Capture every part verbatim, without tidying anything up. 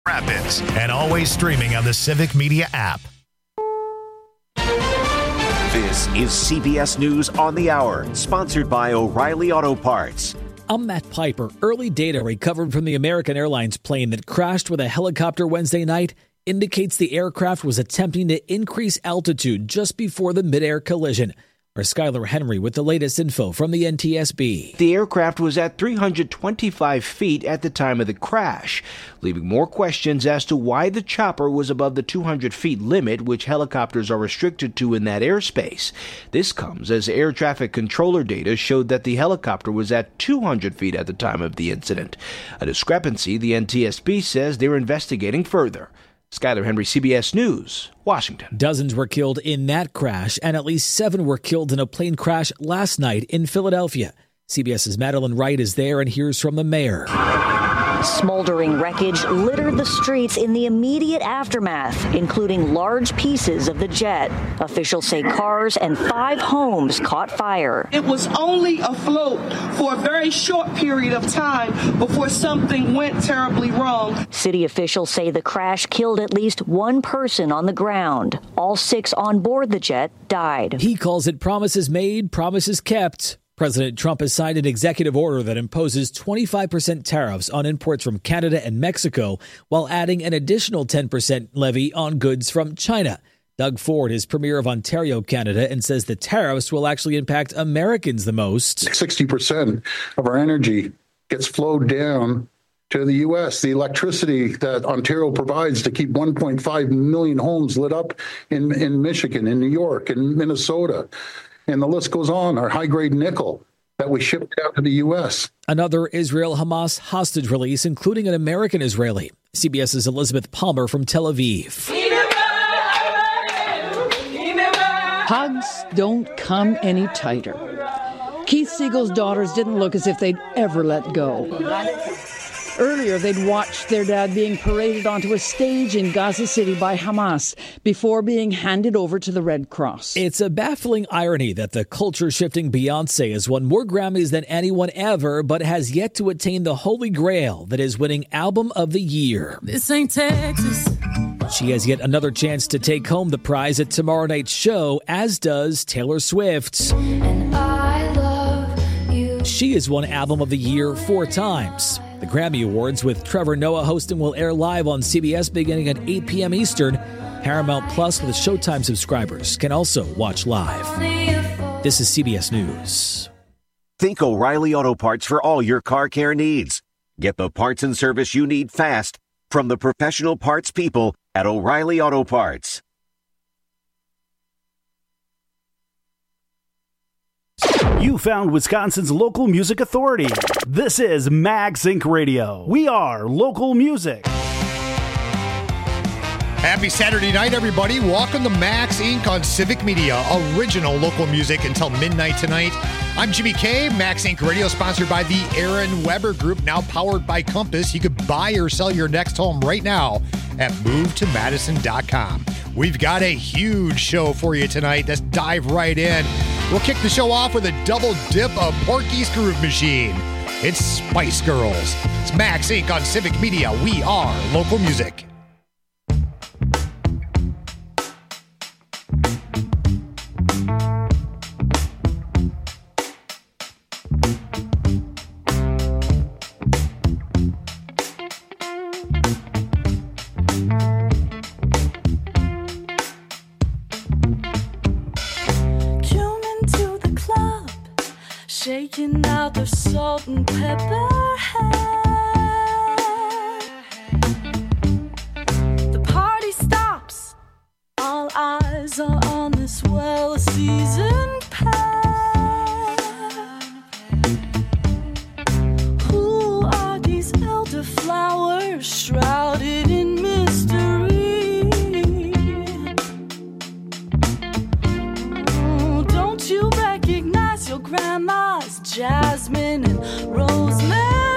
Rapids, and always streaming on the Civic Media app. This is C B S News on the Hour, sponsored by O'Reilly Auto Parts. I'm Matt Piper. Early data recovered from the American Airlines plane that crashed with a helicopter Wednesday night indicates the aircraft was attempting to increase altitude just before the mid-air collision. Our Skylar Henry with the latest info from the N T S B. The aircraft was at three hundred twenty-five feet at the time of the crash, leaving more questions as to why the chopper was above the two hundred feet limit, which helicopters are restricted to in that airspace. This comes as air traffic controller data showed that the helicopter was at two hundred feet at the time of the incident. A discrepancy the N T S B says they're investigating further. Skylar Henry, C B S News, Washington. Dozens were killed in that crash, and at least seven were killed in a plane crash last night in Philadelphia. CBS's Madeline Wright is there and hears from the mayor. Smoldering wreckage littered the streets in the immediate aftermath, including large pieces of the jet. Officials say cars and five homes caught fire. It was only afloat for a very short period of time before something went terribly wrong. City officials say the crash killed at least one person on the ground. All six on board the jet died. He calls it promises made, promises kept. President Trump has signed an executive order that imposes twenty-five percent tariffs on imports from Canada and Mexico, while adding an additional ten percent levy on goods from China. Doug Ford is premier of Ontario, Canada, and says the tariffs will actually impact Americans the most. sixty percent of our energy gets flowed down to the U S. The electricity that Ontario provides to keep one point five million homes lit up in, in Michigan, in New York, in Minnesota. And the list goes on, our high-grade nickel that we shipped out to the U S. Another Israel-Hamas hostage release, including an American Israeli. CBS's Elizabeth Palmer from Tel Aviv. Hugs don't come any tighter. Keith Siegel's daughters didn't look as if they'd ever let go. Earlier, they'd watched their dad being paraded onto a stage in Gaza City by Hamas before being handed over to the Red Cross. It's a baffling irony that the culture-shifting Beyoncé has won more Grammys than anyone ever, but has yet to attain the holy grail that is winning Album of the Year. This ain't Texas. She has yet another chance to take home the prize at tomorrow night's show, as does Taylor Swift. And I love you. She has won Album of the Year four times. The Grammy Awards with Trevor Noah hosting will air live on C B S beginning at eight p.m. Eastern. Paramount Plus with Showtime subscribers can also watch live. This is C B S News. Think O'Reilly Auto Parts for all your car care needs. Get the parts and service you need fast from the professional parts people at O'Reilly Auto Parts. You found Wisconsin's local music authority. This is MagSync Radio. We are local music. Happy Saturday night, everybody. Welcome to Max Incorporated on Civic Media, original local music until midnight tonight. I'm Jimmy K. Max Incorporated Radio, sponsored by the Aaron Weber Group, now powered by Compass. You could buy or sell your next home right now at move to madison dot com. We've got a huge show for you tonight. Let's dive right in. We'll kick the show off with a double dip of Porky's Groove Machine. It's Spice Girls. It's Max Incorporated on Civic Media. We are local music. Shaking out the salt and pepper hair. The party stops. All eyes are on this well-seasoned pair. Who are these elderflowers shrouded in mystery? Oh, don't you recognize your grandma's jasmine and rosemary?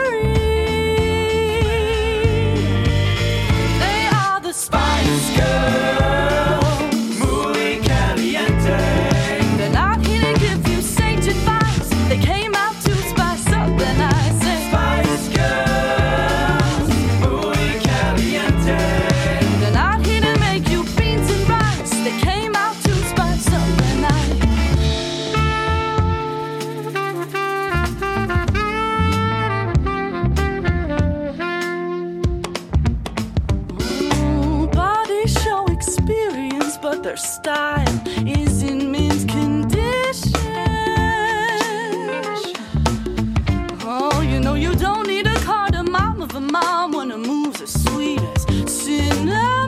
their style is in mint condition. Oh, you know you don't need a cardamom of a mom when her moves are sweet as cinnamon.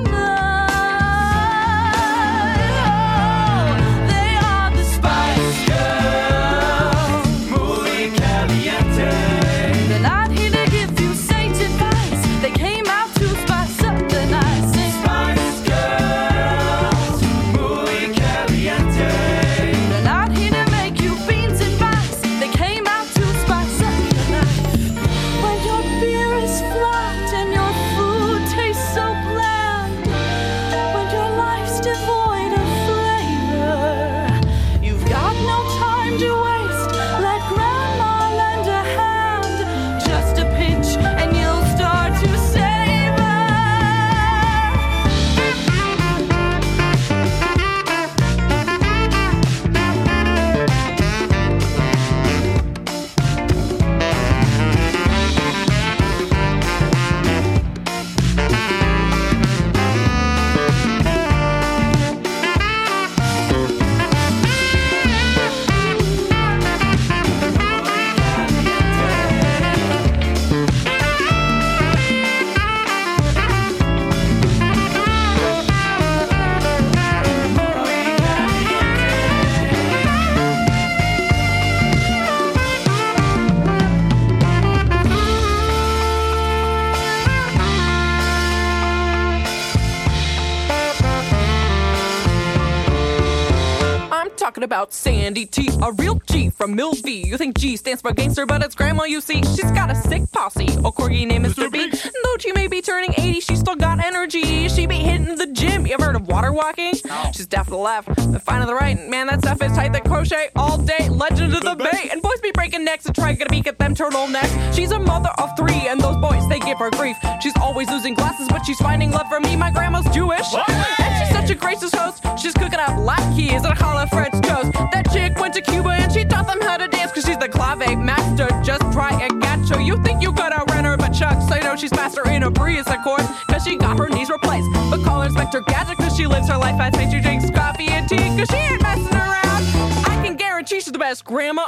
About Sandy T, a real G from Mill V. You think G stands for gangster, but it's grandma, you see. She's got a sick posse. Oh, corgi named Mister B. Though she may be turning eighty, she still got energy. She be hitting the gym. You ever heard of water walking? No. She's deaf to the left, and fine to the right. Man, that stuff is tight. That crochet all day. Legend of the, the Bay. And boys be breaking necks and trying to beat at them turtlenecks. She's a mother of three, and those boys, they give her grief. She's always losing glasses, but she's finding love from me. My grandma's Jewish. What? And she's such a gracious host. She's cooking up latkes and challah French toast. That chick went to Cuba and she taught them how to dance, cause she's the clave master. Just try and gacho. You think you could outrun her, but Chuck, so you know she's faster in a breeze, of course, cause she got her knees replaced. But call her Inspector Gadget, cause she lives her life fast paced. She drinks coffee and tea, cause she ain't messing around. I can guarantee she's the best grandma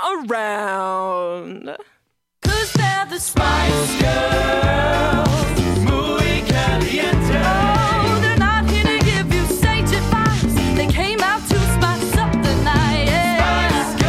around. Cause they're the Spice Girls, muy caliente. Oh, they're not here to give you sainted vibes. They came out to spice up the night. Yeah. Spice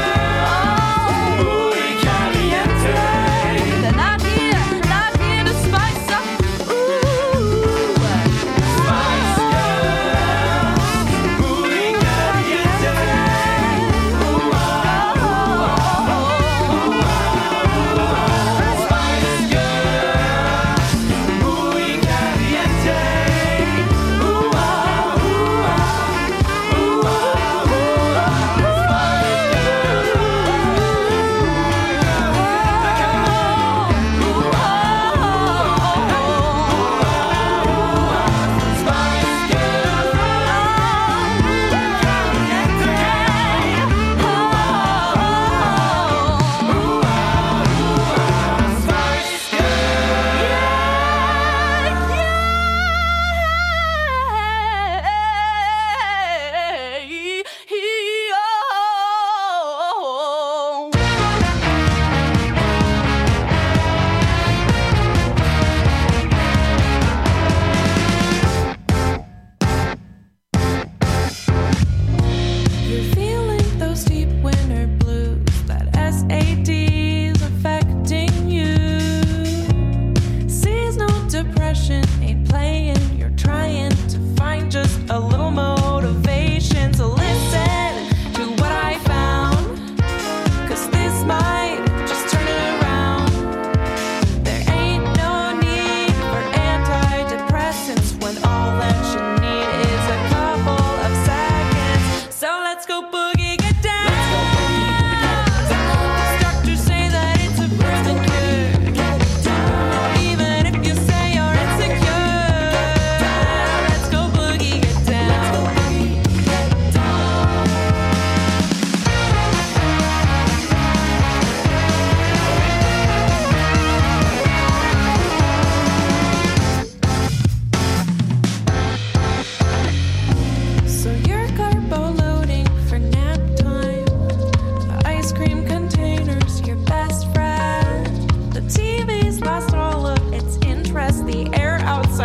Girls, oh, muy caliente. They're not here, not here to spice up. Ooh, Spice Girls, muy caliente. Ooh, oh, oh, oh, oh, oh. Spice Girls, muy caliente.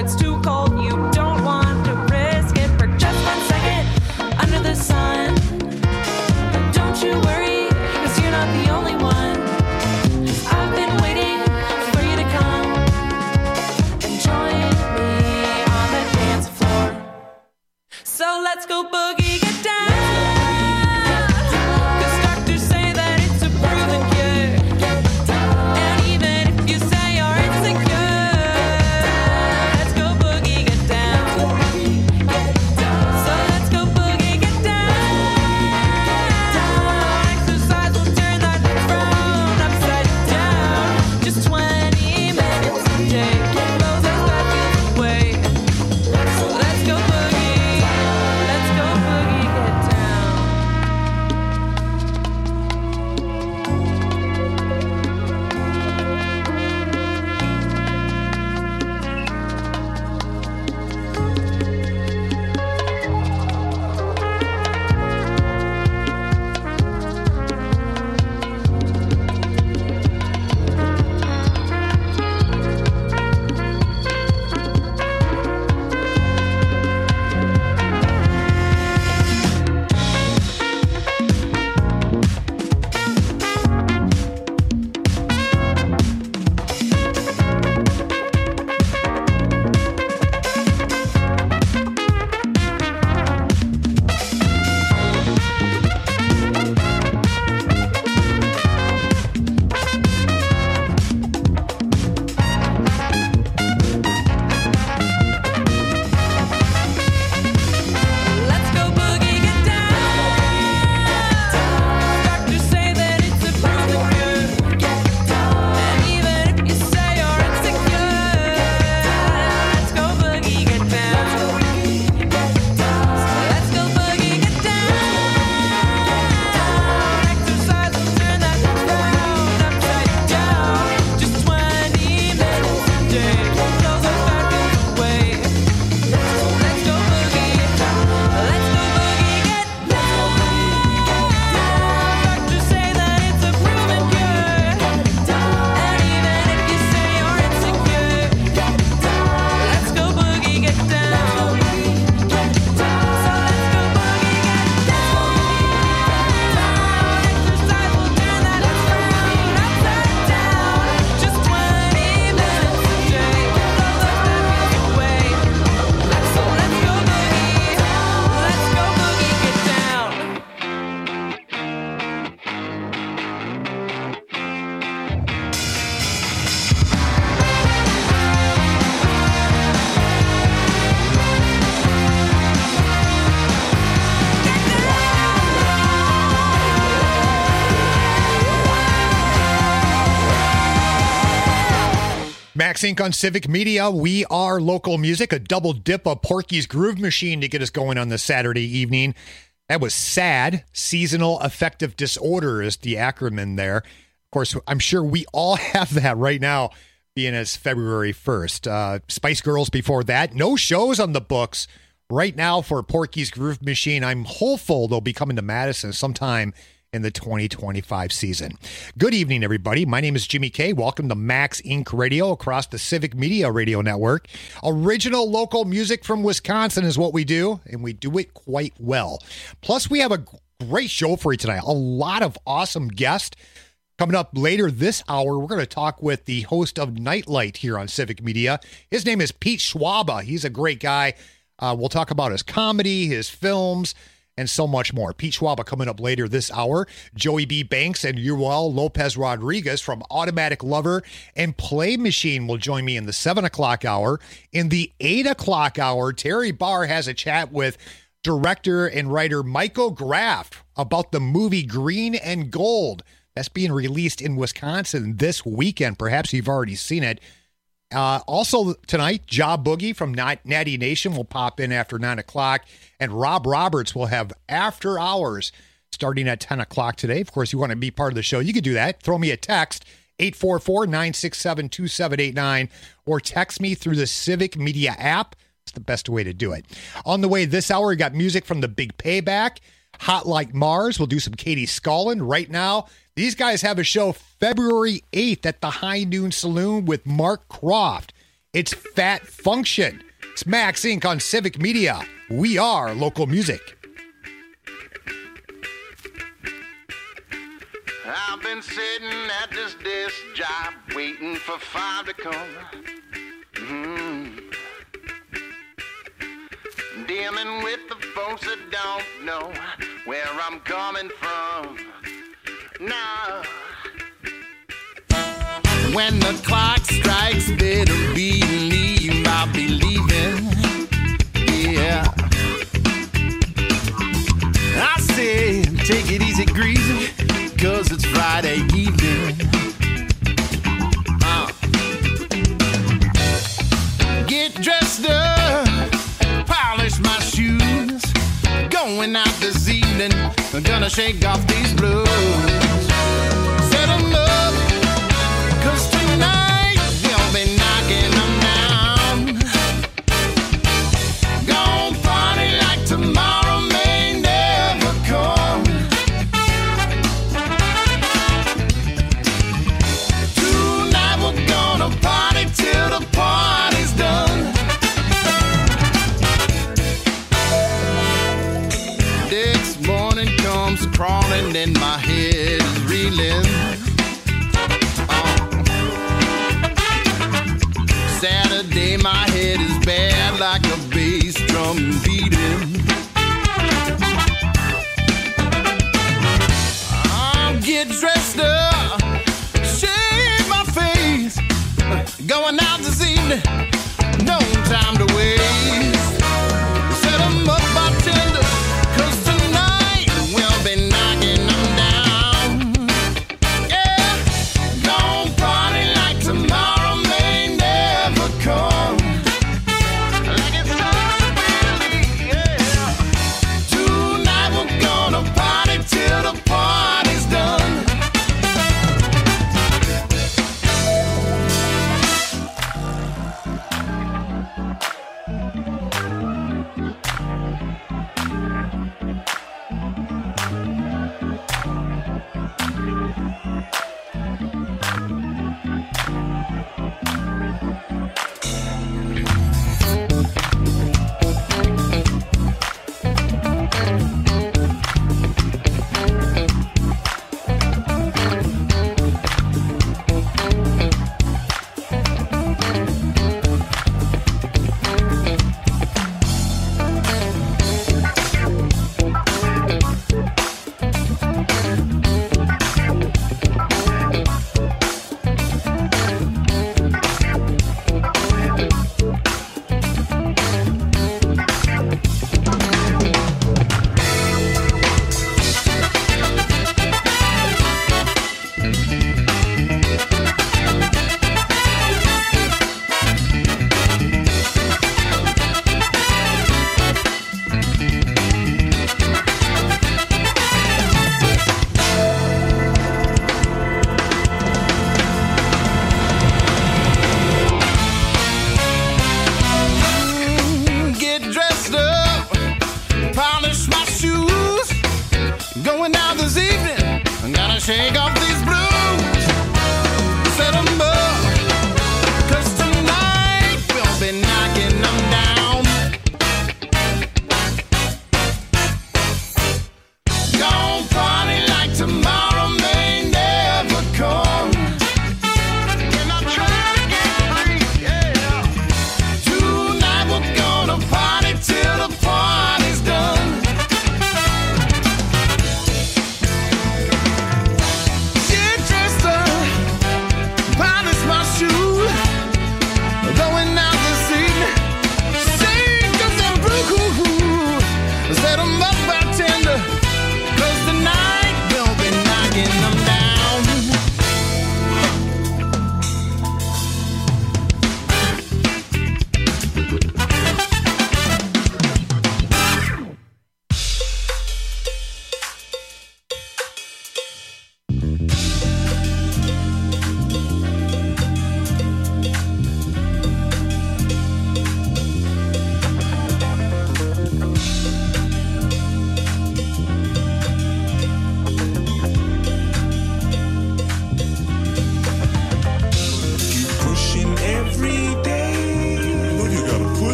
it's too cold. You don't want to risk it for just one second under the sun. But don't you worry, 'cause you're not the only one. 'Cause I've been waiting for you to come and join me on the dance floor. So let's go boogie, get down. Max Inc on Civic Media. We are local music, a double dip of Porky's Groove Machine to get us going on this Saturday evening. That was SAD, Seasonal Affective Disorder is the acronym there. Of course, I'm sure we all have that right now, being as February first. Uh, Spice Girls before that. No shows on the books right now for Porky's Groove Machine. I'm hopeful they'll be coming to Madison sometime in the twenty twenty-five season. Good evening, everybody. My name is Jimmy K. Welcome to Max Inc Radio across the Civic Media Radio Network. Original local music from Wisconsin is what we do, and we do it quite well. Plus, we have a great show for you tonight. A lot of awesome guests. Coming up later this hour, we're going to talk with the host of Nightlight here on Civic Media. His name is Pete Schwaba. He's a great guy. Uh, we'll talk about his comedy, his films, and so much more. Pete Schwaba coming up later this hour. Joey B. Banks and Yuval Lopez Rodriguez from Automatic Lover and Play Machine will join me in the seven o'clock hour. In the eight o'clock hour, Terry Barr has a chat with director and writer Michael Graff about the movie Green and Gold. That's being released in Wisconsin this weekend. Perhaps you've already seen it. Uh, also tonight, Job Boogie from Natty Nation will pop in after nine o'clock, and Rob Roberts will have After Hours starting at ten o'clock today. Of course, you want to be part of the show, you can do that. Throw me a text, eight four four, nine six seven, two seven eight nine, or text me through the Civic Media app. It's the best way to do it. On the way this hour, we got music from The Big Payback, Hot Like Mars. We'll do some Katie Scullin. Right now, these guys have a show February eighth at the High Noon Saloon with Mark Croft. It's Fat Function. It's Max Incorporated on Civic Media. We are local music. I've been sitting at this desk job waiting for five to come. Mm-hmm. Dealing with the folks that don't know where I'm coming from. Nah. When the clock strikes, better believe I'll be leaving. Yeah. I say, take it easy, greasy, cause it's Friday evening. Uh. Get dressed up, polish my shoes. Going out this evening, I'm gonna shake off these blues. Set 'em up, cause tonight we'll be knocking them down. Gonna party like tomorrow may never come. Tonight we're gonna party till the party's done. Next morning comes crawling and my head is reeling. Saturday, my head is bad like a bass drum beating. I'll get dressed up, shave my face, going out this evening, no time to waste. Set 'em up, bartender, cause tonight we'll be knocking them down. Yeah, don't party like tomorrow come. Like it's so really, yeah. Tonight we're gonna party till the party's done. Shake off these blues, set 'em up, cause tonight we'll be knocking them down. Gonna party like tomorrow may never come. And I'm trying to get free, yeah. Tonight we're gonna party till the party's done. Yeah.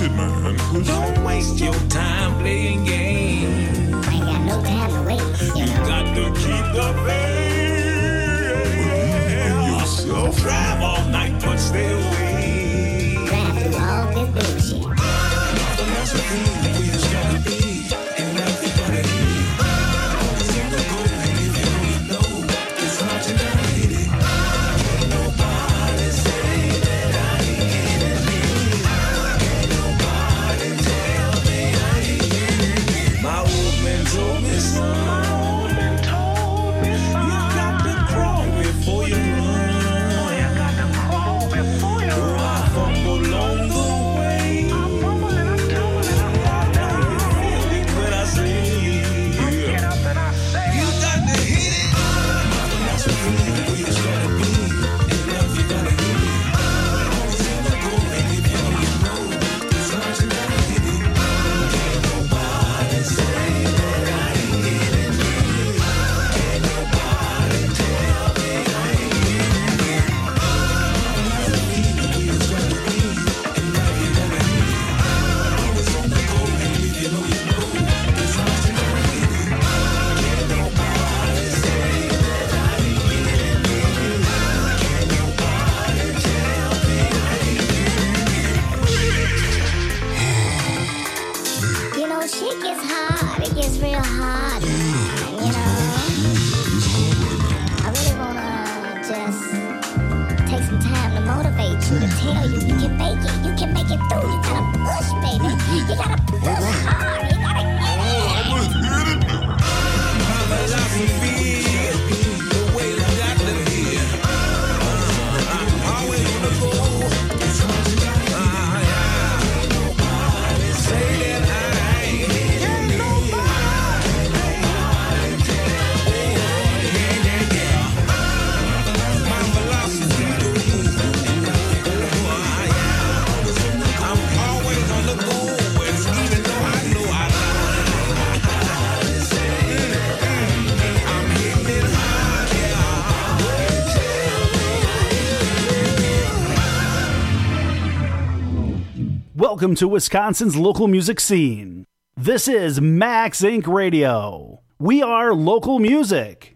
it, man. Don't waste your time playing games. I ain't got no time to waste. You, you know? Got to keep the faith. Believe in yourself. Drive all night, but stay away. Drive through all this bullshit. Nothing else to be the way it's gotta be. And nothing but a heat. Always in the goal, and if you don't know, it's hard to not hit it. Can't nobody say that I ain't getting it. Can't nobody tell me I ain't getting it. My old man told me, son. My old man told me, son. You got to crawl before you run. You got to crawl before you run. I fumble along the way. I'm fumbling, I'm tumbling, I'm falling. You feel it when I say, get up and I say, you got to hit it. Nothing else to be the way it's gotta be. And love you gotta hit it. Always in the goal, and if you know you know, it's hard to not hit it. Can't nobody say that I ain't getting it. Can't nobody tell me I ain't getting it. Nothing else to be the way it's gotta be. And love you gotta hit it. Always on the goal, and if you know you know, it's hard to not hit it. Can't nobody say that I ain't getting it. Can't nobody tell me I ain't getting it. You know, shit gets hard. It gets real hard. You know, I really wanna just take some time to motivate you, to tell you you can make it. You can make it through. You gotta push, baby. You gotta push hard. You gotta get it. My philosophy, the way I got to be. I'm always on the go. It's hard to not hit it. Nobody say that I ain't getting it. My philosophy, I'm always on the go. Even though I know I lie. I'm hitting it hard, Welcome to Wisconsin's local music scene. This is Max Incorporated. Radio. We are local music.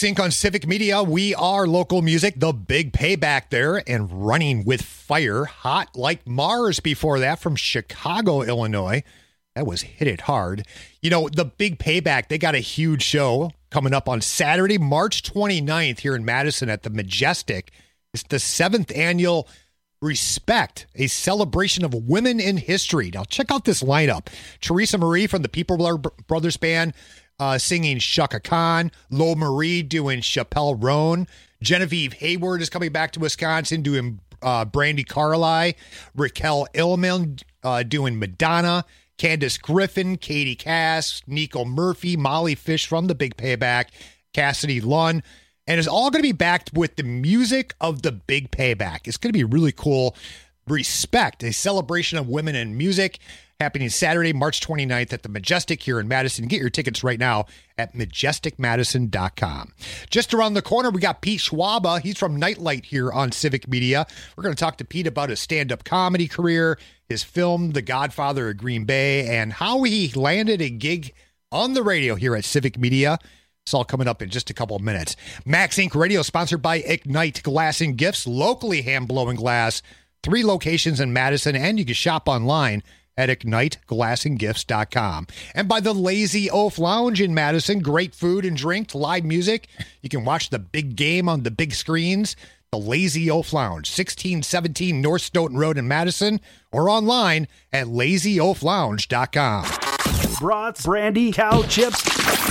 Inc on Civic Media. We are local music. The Big Payback there, and Running with Fire. Hot Like Mars before that from Chicago, Illinois. That was Hit It Hard. You know, the Big Payback, they got a huge show coming up on Saturday, March twenty-ninth here in Madison at the Majestic. It's the seventh annual Respect, a celebration of women in history. Now, check out this lineup. Teresa Marie from the People Brothers Band uh, singing Shaka Khan. Lo Marie doing Chappelle Roan. Genevieve Hayward is coming back to Wisconsin doing uh, Brandy Carlisle. Raquel Illman uh, doing Madonna. Candace Griffin, Katie Cass, Nico Murphy, Molly Fish from the Big Payback, Cassidy Lunn. And it's all going to be backed with the music of the Big Payback. It's going to be really cool. Respect, a celebration of women in music, happening Saturday, March twenty-ninth at the Majestic here in Madison. Get your tickets right now at majestic madison dot com. Just around the corner, we got Pete Schwaba. He's from Nightlight here on Civic Media. We're going to talk to Pete about his stand-up comedy career, his film, The Godfather of Green Bay, and how he landed a gig on the radio here at Civic Media. It's all coming up in just a couple of minutes. Max Inc Radio, sponsored by Ignite Glass and Gifts, locally hand-blowing glass. Three locations in Madison, and you can shop online at ignite glass and gifts dot com. And by the Lazy Oaf Lounge in Madison, great food and drink, live music. You can watch the big game on the big screens. The Lazy Oaf Lounge, sixteen seventeen North Stoughton Road in Madison, or online at lazy oaf lounge dot com. Brats, brandy, cow chips,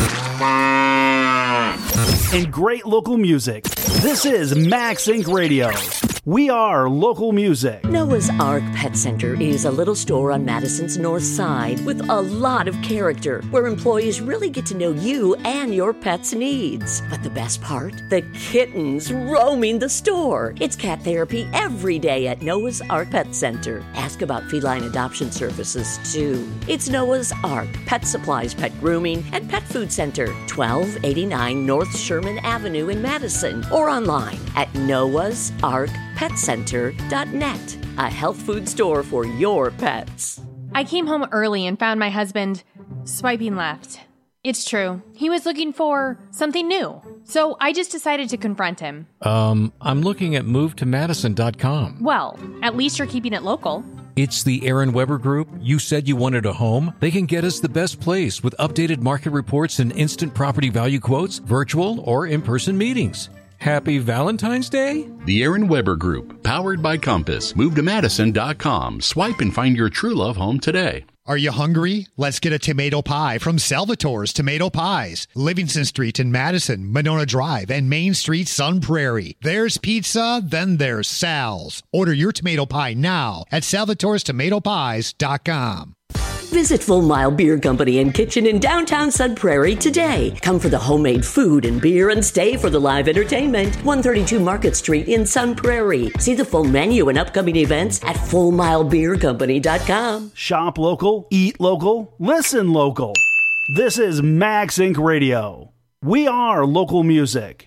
and great local music. This is Max Inc Radio. We are local music. Noah's Ark Pet Center is a little store on Madison's north side with a lot of character, where employees really get to know you and your pet's needs. But the best part? The kittens roaming the store. It's cat therapy every day at Noah's Ark Pet Center. Ask about feline adoption services, too. It's Noah's Ark Pet Supplies, Pet Grooming, and Pet Food Center, twelve eighty-nine North Sherman Avenue in Madison, or online at noahs ark pet center dot net, a health food store for your pets. I came home early and found my husband swiping left. It's true. He was looking for something new. So I just decided to confront him. Um, I'm looking at move to madison dot com. Well, at least you're keeping it local. It's the Aaron Weber Group. You said you wanted a home. They can get us the best place with updated market reports and instant property value quotes, virtual or in-person meetings. Happy Valentine's Day? The Aaron Weber Group, powered by Compass. Move to madison dot com. Swipe and find your true love home today. Are you hungry? Let's get a tomato pie from Salvatore's Tomato Pies. Livingston Street in Madison, Monona Drive, and Main Street, Sun Prairie. There's pizza, then there's Sal's. Order your tomato pie now at salvatores tomato pies dot com. Visit Full Mile Beer Company and Kitchen in downtown Sun Prairie today. Come for the homemade food and beer and stay for the live entertainment. one thirty-two Market Street in Sun Prairie. See the full menu and upcoming events at full mile beer company dot com. Shop local, eat local, listen local. This is Max Inc Radio. We are local music.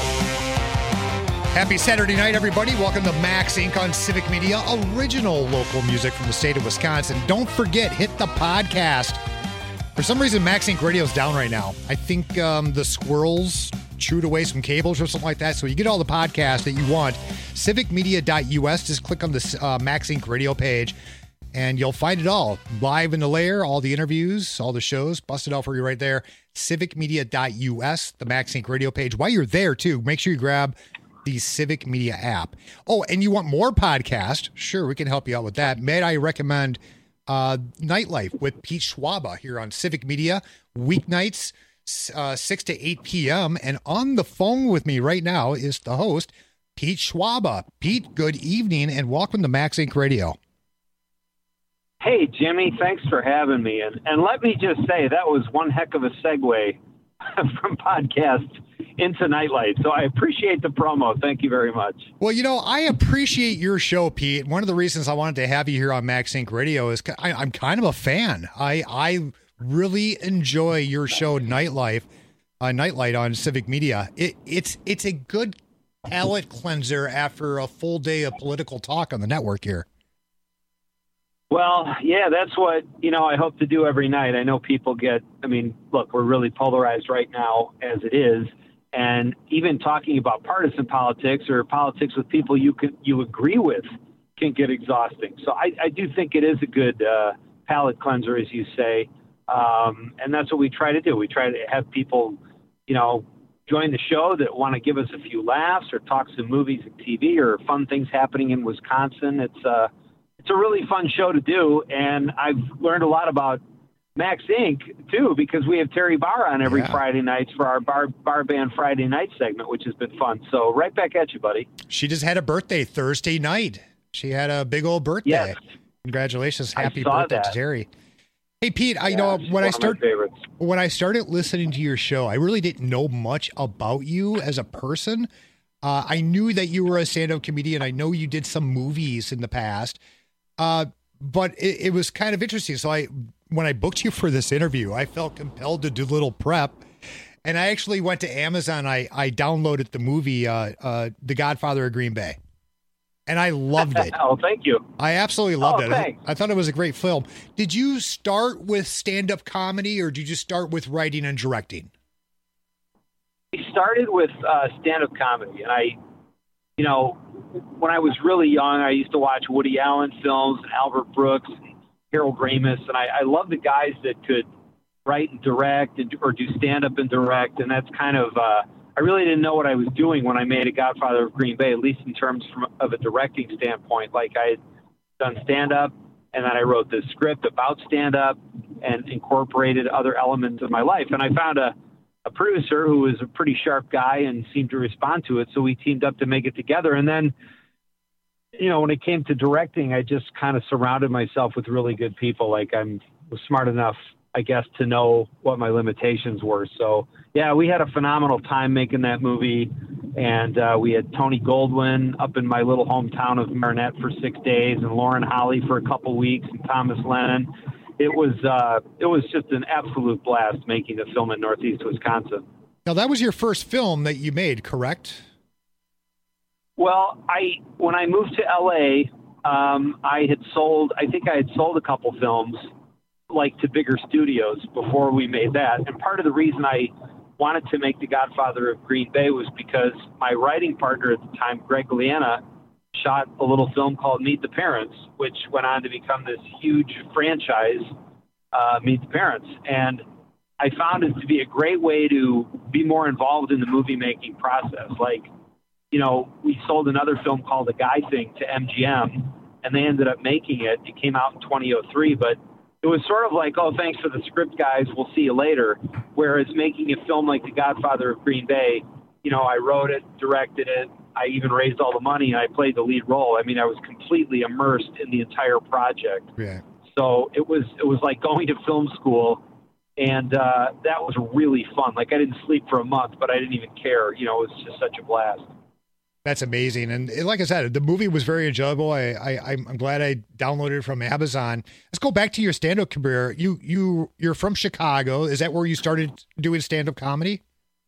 Happy Saturday night, everybody. Welcome to Max Inc on Civic Media, original local music from the state of Wisconsin. Don't forget, hit the podcast. For some reason, Max Inc Radio is down right now. I think um, the squirrels chewed away some cables or something like that. So you get all the podcasts that you want. civic media dot u s. Just click on the uh, Max Inc Radio page, and you'll find it all. Live in the layer, all the interviews, all the shows, busted out for you right there. civic media dot u s, the Max Inc Radio page. While you're there, too, make sure you grab the Civic Media app. Oh, and you want more podcasts? Sure, we can help you out with that. May I recommend uh, Nightlife with Pete Schwaba here on Civic Media, weeknights, uh, six to eight p.m. And on the phone with me right now is the host, Pete Schwaba. Pete, good evening and welcome to Max Inc Radio. Hey, Jimmy, thanks for having me. And, and let me just say, that was one heck of a segue from podcast into Nightlight. So I appreciate the promo. Thank you very much. Well, you know, I appreciate your show, Pete. One of the reasons I wanted to have you here on Max Inc Radio is I, I'm kind of a fan. I I really enjoy your show, Nightlife, uh, Nightlight on Civic Media. It, it's it's a good palate cleanser after a full day of political talk on the network here. Well, yeah, that's what, you know, I hope to do every night. I know people get, I mean, look, we're really polarized right now as it is. And even talking about partisan politics or politics with people you can, you agree with can get exhausting. So I, I do think it is a good uh, palate cleanser, as you say. Um, and that's what we try to do. We try to have people, you know, join the show that want to give us a few laughs or talk some movies and T V or fun things happening in Wisconsin. It's uh, it's a really fun show to do. And I've learned a lot about Max Incorporated, too, because we have Terry Barr on every Yeah. Friday nights for our bar, bar Band Friday night segment, which has been fun. So right back at you, buddy. She just had a birthday Thursday night. She had a big old birthday. Yes. Congratulations. I Happy saw birthday that. to Terry. Hey, Pete, I Yeah, know she's when I one of my start favorites. when I started listening to your show, I really didn't know much about you as a person. Uh, I knew that you were a stand-up comedian. I know you did some movies in the past, uh, but it, it was kind of interesting. So I, when I booked you for this interview, I felt compelled to do a little prep, and I actually went to Amazon. I I downloaded the movie uh, uh, The Godfather of Green Bay. And I loved it. Oh, thank you. I absolutely loved Oh, it. I, thanks. I thought it was a great film. Did you start with stand-up comedy, or did you start with writing and directing? I started with uh, stand-up comedy, and I, you know, when I was really young, I used to watch Woody Allen films and Albert Brooks, and Harold Ramis, and I, I love the guys that could write and direct and, or do stand-up and direct, and that's kind of uh, – I really didn't know what I was doing when I made A Godfather of Green Bay, at least in terms from, of a directing standpoint. Like I had done stand-up, and then I wrote this script about stand-up and incorporated other elements of my life. And I found a, a producer who was a pretty sharp guy and seemed to respond to it, so we teamed up to make it together. And then, you know, when it came to directing, I just kind of surrounded myself with really good people. Like I'm was smart enough, I guess, to know what my limitations were. So, yeah, we had a phenomenal time making that movie, and uh, we had Tony Goldwyn up in my little hometown of Marinette for six days, and Lauren Holly for a couple weeks, and Thomas Lennon. It was uh, it was just an absolute blast making the film in Northeast Wisconsin. Now, that was your first film that you made, correct? Well, I when I moved to L A, um, I had sold. I think I had sold a couple films, like to bigger studios before we made that. And part of the reason I wanted to make The Godfather of Green Bay was because my writing partner at the time, Greg Liana, shot a little film called Meet the Parents, which went on to become this huge franchise, uh, Meet the Parents. And I found it to be a great way to be more involved in the movie making process. Like, you know, we sold another film called The Guy Thing to M G M, and they ended up making it. It came out in twenty oh three, but it was sort of like, oh, thanks for the script, guys. We'll see you later. Whereas making a film like The Godfather of Green Bay, you know, I wrote it, directed it. I even raised all the money, and I played the lead role. I mean, I was completely immersed in the entire project. Yeah. So it was it was like going to film school, and uh, that was really fun. Like, I didn't sleep for a month, but I didn't even care. You know, it was just such a blast. That's amazing. And like I said, the movie was very enjoyable. I, I, I'm glad I downloaded it from Amazon. Let's go back to your stand-up career. You, you, you're from Chicago. Is that where you started doing stand-up comedy?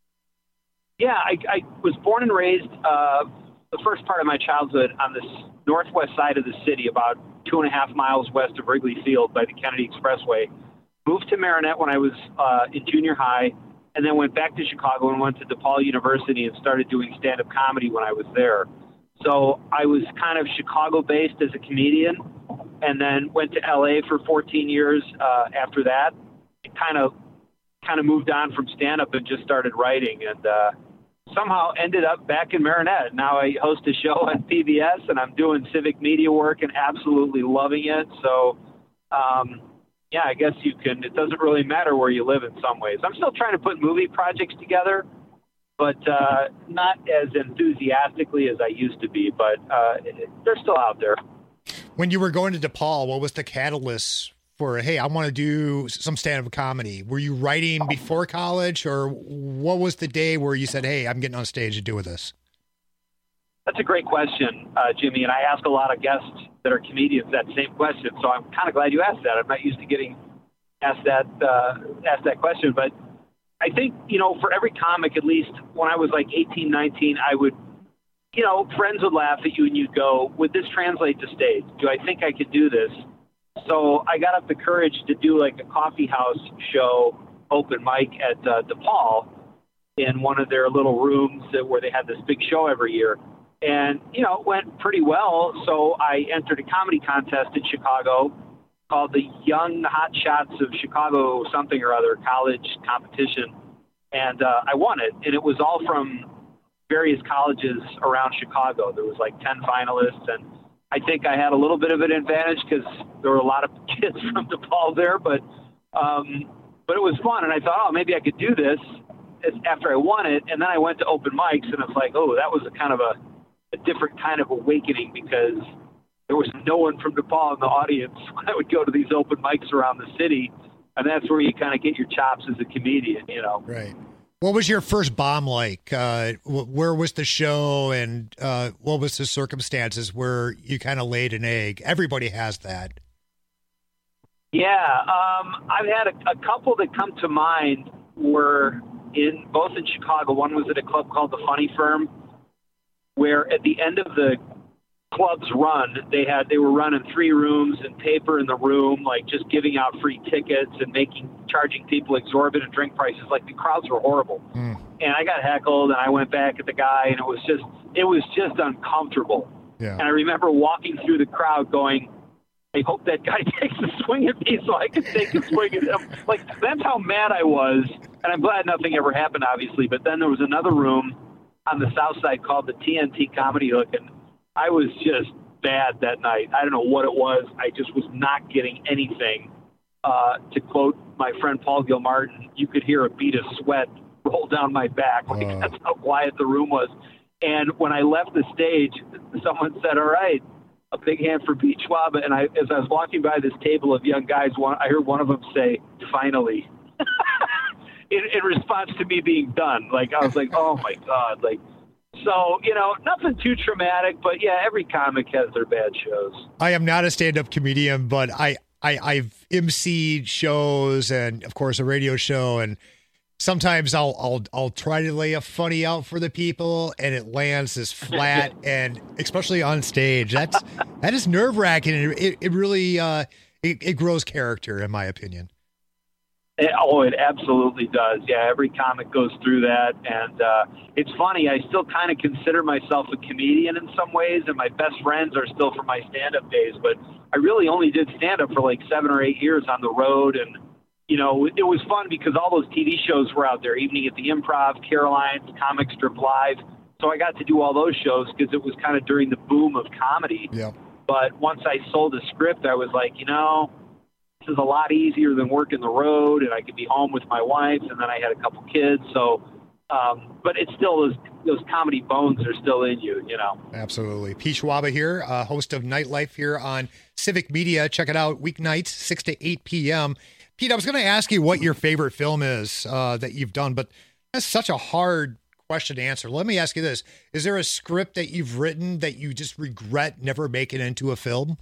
Yeah, I, I was born and raised uh, the first part of my childhood on this northwest side of the city, about two and a half miles west of Wrigley Field by the Kennedy Expressway. Moved to Marinette when I was uh, in junior high, and then went back to Chicago and went to DePaul University and started doing stand-up comedy when I was there. So I was kind of Chicago-based as a comedian, and then went to L A for fourteen years uh, after that. It kind of kind of moved on from stand-up and just started writing, and uh, somehow ended up back in Marinette. Now I host a show on P B S, and I'm doing civic media work and absolutely loving it. So, um, yeah, I guess you can, it doesn't really matter where you live in some ways. I'm still trying to put movie projects together, but uh, not as enthusiastically as I used to be, but uh, they're still out there. When you were going to DePaul, what was the catalyst for, hey, I want to do some stand-up comedy? Were you writing before college, or what was the day where you said, hey, I'm getting on stage to do with this? That's a great question, uh, Jimmy, and I ask a lot of guests that are comedians that same question, so I'm kind of glad you asked that. I'm not used to getting asked that uh, asked that question, but I think, you know, for every comic, at least when I was like eighteen, nineteen, I would, you know, friends would laugh at you and you'd go, would this translate to stage? Do I think I could do this? So I got up the courage to do like a coffee house show, open mic at uh, DePaul. in one of their little rooms that, where they had this big show every year. And, you know, it went pretty well. So I entered a comedy contest in Chicago called the Young Hot Shots of Chicago something or other college competition. And uh, I won it. And it was all from various colleges around Chicago. There was like ten finalists. And I think I had a little bit of an advantage because there were a lot of kids from DePaul there. But, um, but it was fun. And I thought, oh, maybe I could do this after I won it. And then I went to open mics. And it's like, oh, that was a kind of a, a different kind of awakening because there was no one from DePaul in the audience when I would go to these open mics around the city. And that's where you kind of get your chops as a comedian, you know. Right. What was your first bomb like? Uh, where was the show and uh, what was the circumstances where you kind of laid an egg? Everybody has that. Yeah. Um, I've had a, a couple that come to mind were in both in Chicago. One was at a club called The Funny Firm, where at the end of the club's run, they had they were running three rooms and paper in the room, like just giving out free tickets and making charging people exorbitant drink prices. Like the crowds were horrible, mm. and I got heckled, and I went back at the guy, and it was just it was just uncomfortable. Yeah. And I remember walking through the crowd, going, "I hope that guy takes a swing at me so I can take a swing at him." Like that's how mad I was, and I'm glad nothing ever happened, obviously. But then there was another room on the south side called the T N T Comedy Hook, and I was just bad that night. I don't know what it was. I just was not getting anything. Uh, to quote my friend Paul Gilmartin, you could hear a bead of sweat roll down my back. Like uh. That's how quiet the room was. And when I left the stage, someone said, "All right, a big hand for Pete Schwab." And I, as I was walking by this table of young guys, one, I heard one of them say, "Finally." in, in response to me being done. Like, I was like, oh my God, like, so, you know, nothing too traumatic, but yeah, every comic has their bad shows. I am not a stand-up comedian, but I, I, I've emceed shows and, of course, a radio show, and sometimes I'll, I'll, I'll try to lay a funny out for the people, and it lands as flat, and especially on stage, that's that is nerve-wracking, and it, it really uh, it, it grows character, in my opinion. Oh, it absolutely does. Yeah, every comic goes through that. And uh, it's funny, I still kind of consider myself a comedian in some ways, and my best friends are still from my stand-up days. But I really only did stand-up for like seven or eight years on the road. And, you know, it was fun because all those T V shows were out there, Evening at the Improv, Caroline's, Comic Strip Live. So I got to do all those shows because it was kind of during the boom of comedy. Yeah. But once I sold a script, I was like, you know, this is a lot easier than working the road, and I could be home with my wife, and then I had a couple kids. So, um, but it's still those those comedy bones are still in you, you know. Absolutely. Pete Schwab here, uh, host of Nightlife here on Civic Media. Check it out weeknights, six to eight p.m. Pete, I was going to ask you what your favorite film is uh, that you've done, but that's such a hard question to answer. Let me ask you this. Is there a script that you've written that you just regret never making into a film?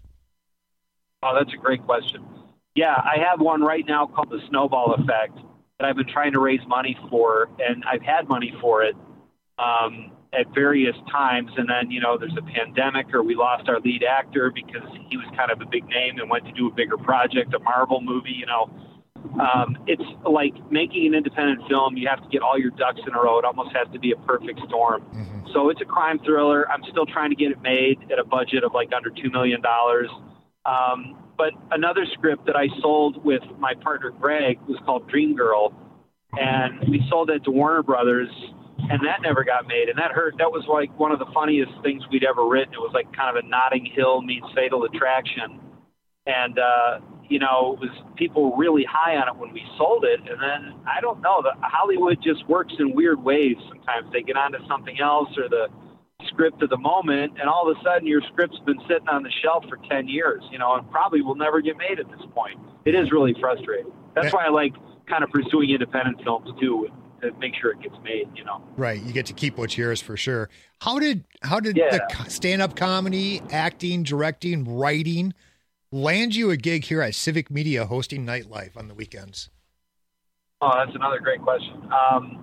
Oh, that's a great question. Yeah, I have one right now called The Snowball Effect that I've been trying to raise money for, and I've had money for it um, at various times. And then, you know, there's a pandemic, or we lost our lead actor because he was kind of a big name and went to do a bigger project, a Marvel movie, you know. Um, it's like making an independent film. You have to get all your ducks in a row. It almost has to be a perfect storm. Mm-hmm. So it's a crime thriller. I'm still trying to get it made at a budget of like under two million dollars. Um, but another script that I sold with my partner Greg was called Dream Girl, and we sold it to Warner Brothers, and that never got made. And that hurt. That was like one of the funniest things we'd ever written. It was like kind of a Notting Hill meets Fatal Attraction. And, uh, you know, it was people were really high on it when we sold it. And then, I don't know, the Hollywood just works in weird ways. Sometimes they get onto something else or the script of the moment, and all of a sudden your script's been sitting on the shelf for ten years, you know, and probably will never get made at this point. It is really frustrating. That's why I like kind of pursuing independent films too, to make sure it gets made, you know. Right. You get to keep what's yours for sure. How did, how did yeah. the stand-up comedy, acting, directing, writing land you a gig here at Civic Media hosting Nightlife on the weekends? Oh, that's another great question. Um,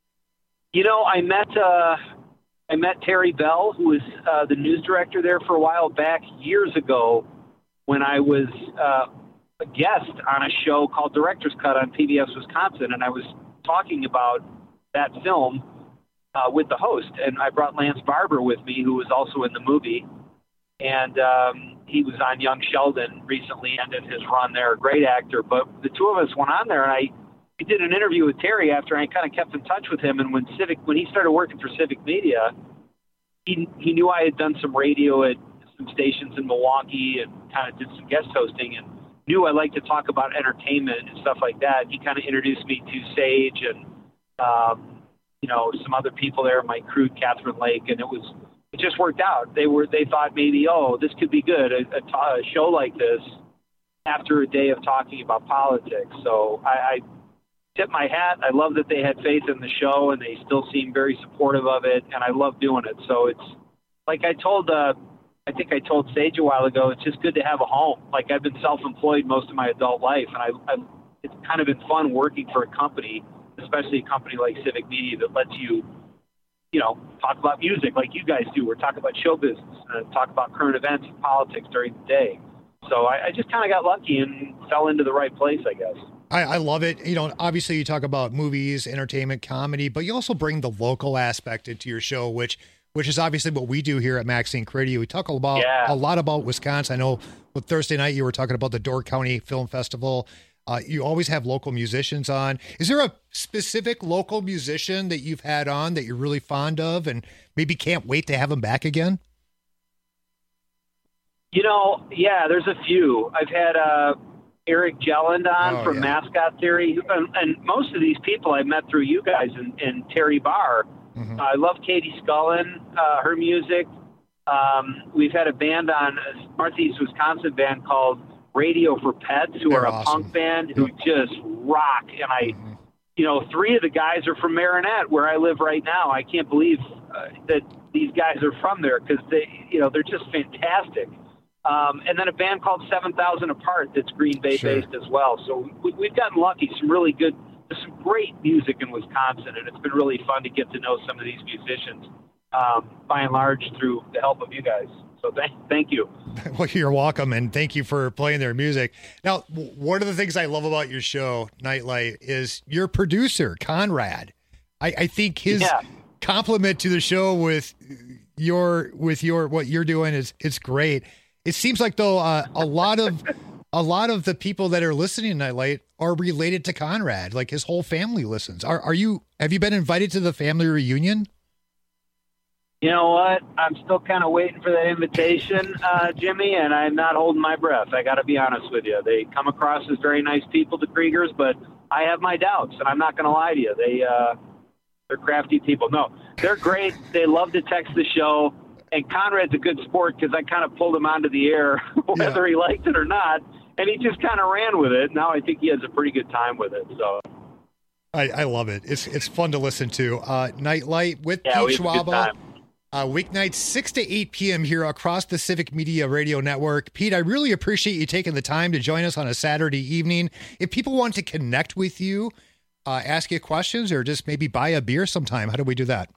you know, I met, uh, I met Terry Bell, who was uh, the news director there for a while back years ago when I was uh, a guest on a show called Director's Cut on P B S Wisconsin. And I was talking about that film uh, with the host. And I brought Lance Barber with me, who was also in the movie. And um, he was on Young Sheldon recently, ended his run there, a great actor. But the two of us went on there, and I we did an interview with Terry after I kind of kept in touch with him. And when Civic, when he started working for Civic Media, he he knew I had done some radio at some stations in Milwaukee and kind of did some guest hosting, and knew I liked to talk about entertainment and stuff like that. He kind of introduced me to Sage and um, you know, some other people there, Mike Crude, Catherine Lake, and it was it just worked out. They were they thought maybe, oh, this could be good, a, a, a show like this after a day of talking about politics. So I, I tip my hat. I love that they had faith in the show, and they still seem very supportive of it, and I love doing it. So it's like I told, uh, I think I told Sage a while ago, it's just good to have a home. Like I've been self-employed most of my adult life, and I, I it's kind of been fun working for a company, especially a company like Civic Media that lets you, you know, talk about music like you guys do, or talk about show business, and talk about current events and politics during the day. So I, I just kind of got lucky and fell into the right place, I guess. I, I love it. You know, obviously you talk about movies, entertainment, comedy, but you also bring the local aspect into your show, which which is obviously what we do here at Max Inc Radio. We talk about yeah. a lot about Wisconsin. I know with Thursday night you were talking about the Door County Film Festival. Uh, you always have local musicians on. Is there a specific local musician that you've had on that you're really fond of and maybe can't wait to have them back again? You know, yeah, there's a few. I've had uh, Eric Jelland on oh, from yeah. Mascot Theory, and, and most of these people I met through you guys and, and Terry Barr. Mm-hmm. Uh, I love Katie Scullin, uh, her music. Um, we've had a band on, a Northeast Wisconsin band called Radio for Pets, who They're are a awesome. punk band who just rock. And I, mm-hmm. you know, three of the guys are from Marinette, where I live right now. I can't believe uh, that these guys are from there, because they, you know, they're just fantastic. Um, and then a band called seven thousand Apart that's Green Bay sure. based as well. So we, we've gotten lucky. Some really good, some great music in Wisconsin, and it's been really fun to get to know some of these musicians, um, by and large, through the help of you guys. So thank, thank you. Well, you're welcome, and thank you for playing their music. Now, one of the things I love about your show, Nightlight, is your producer, Conrad. I, I think his yeah. compliment to the show with your with your what you're doing is it's great. It seems like though uh, a lot of a lot of the people that are listening to Nightlight are related to Conrad. Like his whole family listens. Are are you? Have you been invited to the family reunion? You know what? I'm still kind of waiting for that invitation, uh, Jimmy, and I'm not holding my breath. I got to be honest with you. They come across as very nice people, the Kriegers, but I have my doubts, and I'm not going to lie to you. They uh, they're crafty people. No, they're great. They love to text the show. And Conrad's a good sport because I kind of pulled him onto the air, whether yeah. he liked it or not, and he just kind of ran with it. Now I think he has a pretty good time with it. So I, I love it. It's it's fun to listen to. Uh, Nightlight with yeah, Pete Schwaba, uh, weeknights six to eight p.m. here across the Civic Media Radio Network. Pete, I really appreciate you taking the time to join us on a Saturday evening. If people want to connect with you, uh, ask you questions, or just maybe buy a beer sometime, how do we do that?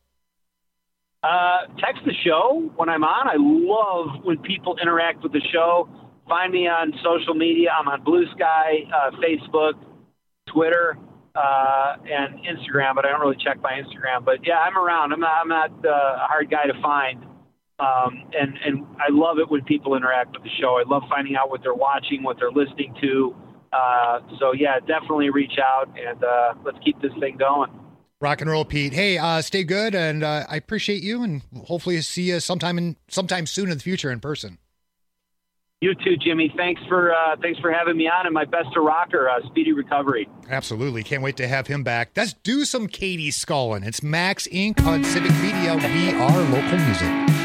Uh, text the show when I'm on. I love when people interact with the show. Find me on social media. I'm on Blue Sky, uh, Facebook, Twitter, uh, and Instagram, but I don't really check my Instagram. But yeah, I'm around. I'm not, I'm not uh, a hard guy to find. Um, and, and I love it when people interact with the show. I love finding out what they're watching, what they're listening to. Uh, so yeah, definitely reach out, and uh, let's keep this thing going. Rock and roll, Pete. Hey, uh, stay good, and uh, I appreciate you, and hopefully see you sometime in sometime soon in the future in person. You too, Jimmy. Thanks for uh, thanks for having me on, and my best to Rocker. Uh, speedy recovery. Absolutely, can't wait to have him back. Let's do some Katie Scullin. It's Max Incorporated on Civic Media. We are local music.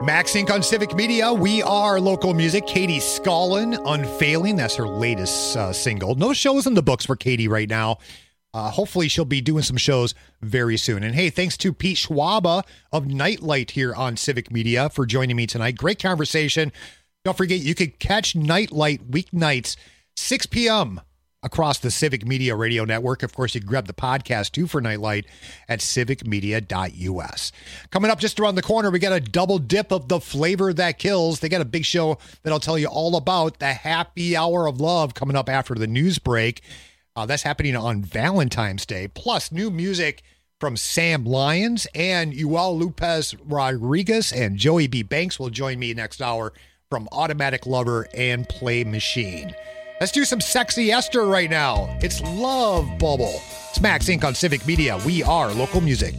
Max Inc on Civic Media. We are local music. Katie Scullin, Unfailing. That's her latest uh, single. No shows in the books for Katie right now. Uh, hopefully she'll be doing some shows very soon. And hey, thanks to Pete Schwaba of Nightlight here on Civic Media for joining me tonight. Great conversation. Don't forget, you could catch Nightlight weeknights, six p.m. across the Civic Media Radio Network. Of course, you can grab the podcast, too, for Nightlight at civic media dot u s. Coming up just around the corner, we got a double dip of the flavor that kills. They got a big show that I'll tell you all about, the Happy Hour of Love, coming up after the news break. Uh, that's happening on Valentine's Day. Plus, new music from Sam Lyons and Uel Lopez Rodriguez, and Joey B. Banks will join me next hour from Automatic Lover and Play Machine. Let's do some sexy Esther right now. It's Love Bubble. It's Max Inc on Civic Media. We are local music.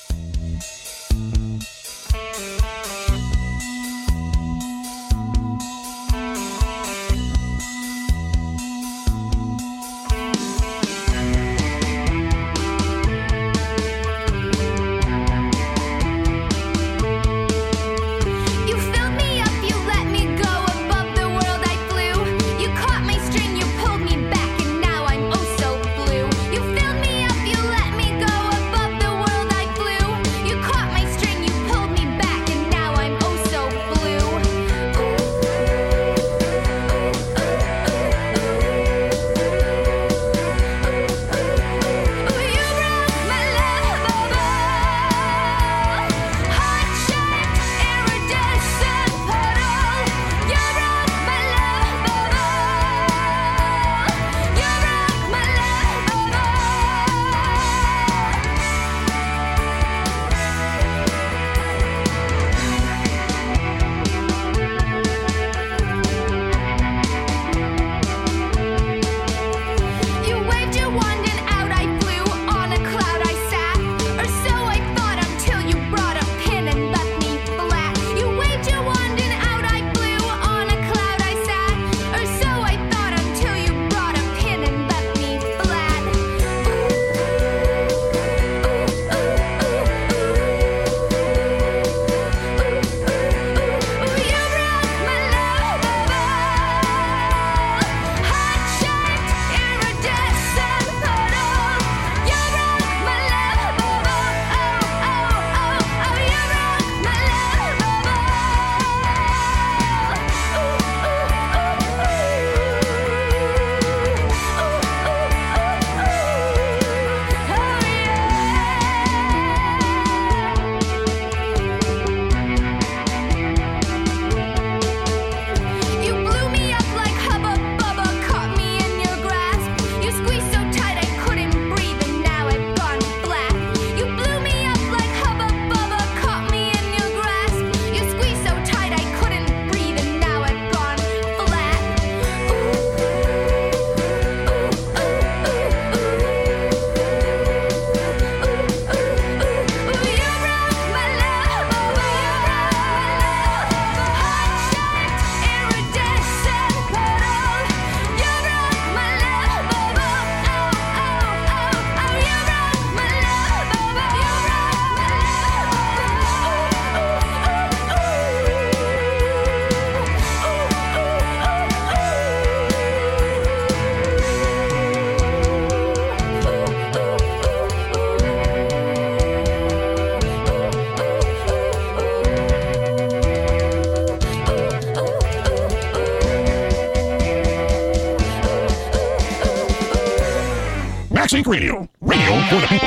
Max Inc Radio. Radio for the people.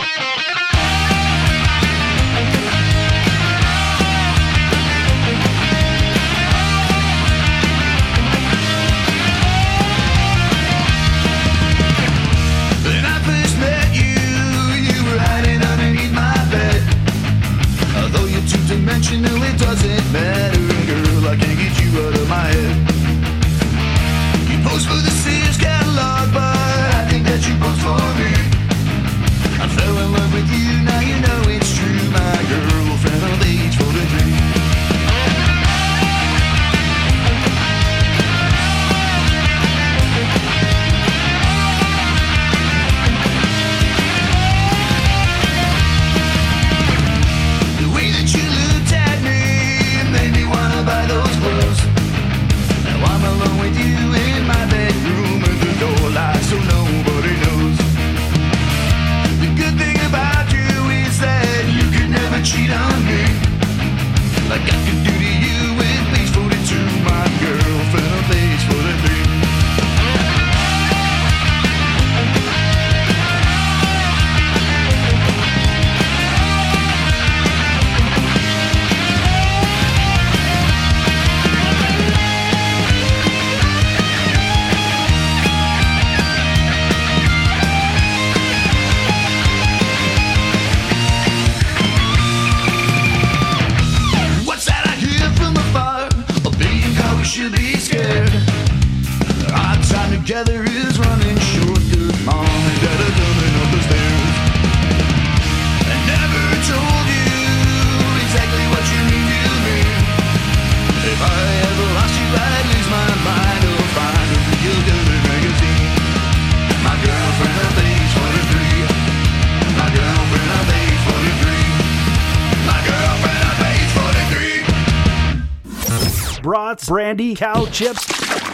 When I first met you, you were hiding underneath my bed. Although you're two-dimensional, it doesn't matter, girl, I can't get you out of my head. You pose for the Sears catalog, but I think that you pose for me. I fell in brats, brandy, cow chips,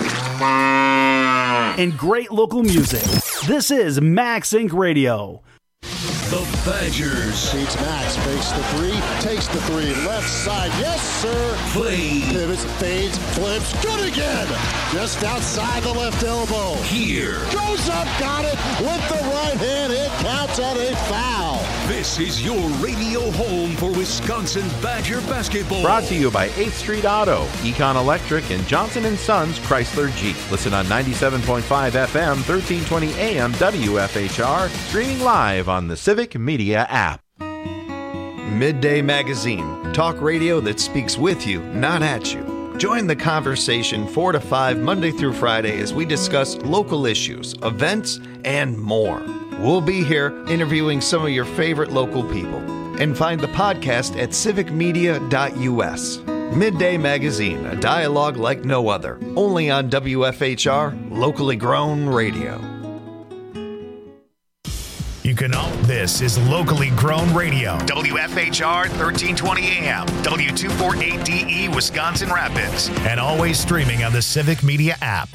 and great local music. This is Max Inc Radio. The Badgers. Beats Max, fakes the three, takes the three, left side, yes sir. Play. Pivots, fades, flips, good again. Just outside the left elbow. Here. Goes up, got it with the right hand. It counts at a foul. This is your radio home for Wisconsin Badger basketball. Brought to you by eighth Street Auto, Econ Electric, and Johnson and Sons Chrysler Jeep. Listen on ninety-seven point five F M, thirteen twenty A M W F H R, streaming live on the Civic Media app. Midday Magazine, talk radio that speaks with you, not at you. Join the conversation four to five Monday through Friday as we discuss local issues, events, and more. We'll be here interviewing some of your favorite local people. And find the podcast at civic media dot U S. Midday Magazine, a dialogue like no other. Only on W F H R, locally grown radio. You can all. This is locally grown radio. W F H R thirteen twenty A M, W two forty-eight D E, Wisconsin Rapids, and always streaming on the Civic Media app.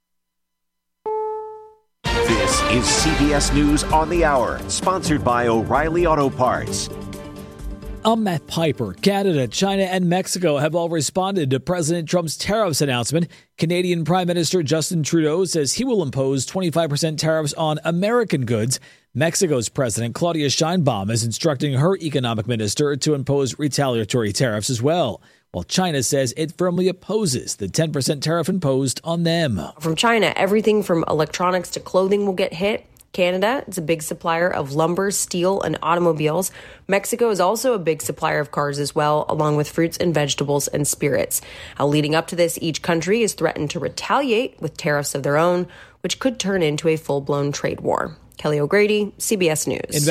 This is C B S News on the Hour, sponsored by O'Reilly Auto Parts. I'm Matt Piper. Canada, China, and Mexico have all responded to President Trump's tariffs announcement. Canadian Prime Minister Justin Trudeau says he will impose twenty-five percent tariffs on American goods. Mexico's President Claudia Sheinbaum is instructing her economic minister to impose retaliatory tariffs as well, while China says it firmly opposes the ten percent tariff imposed on them. From China, everything from electronics to clothing will get hit. Canada, it's a big supplier of lumber, steel, and automobiles. Mexico is also a big supplier of cars as well, along with fruits and vegetables and spirits. Now, leading up to this, each country is threatened to retaliate with tariffs of their own, which could turn into a full-blown trade war. Kelly O'Grady, C B S News.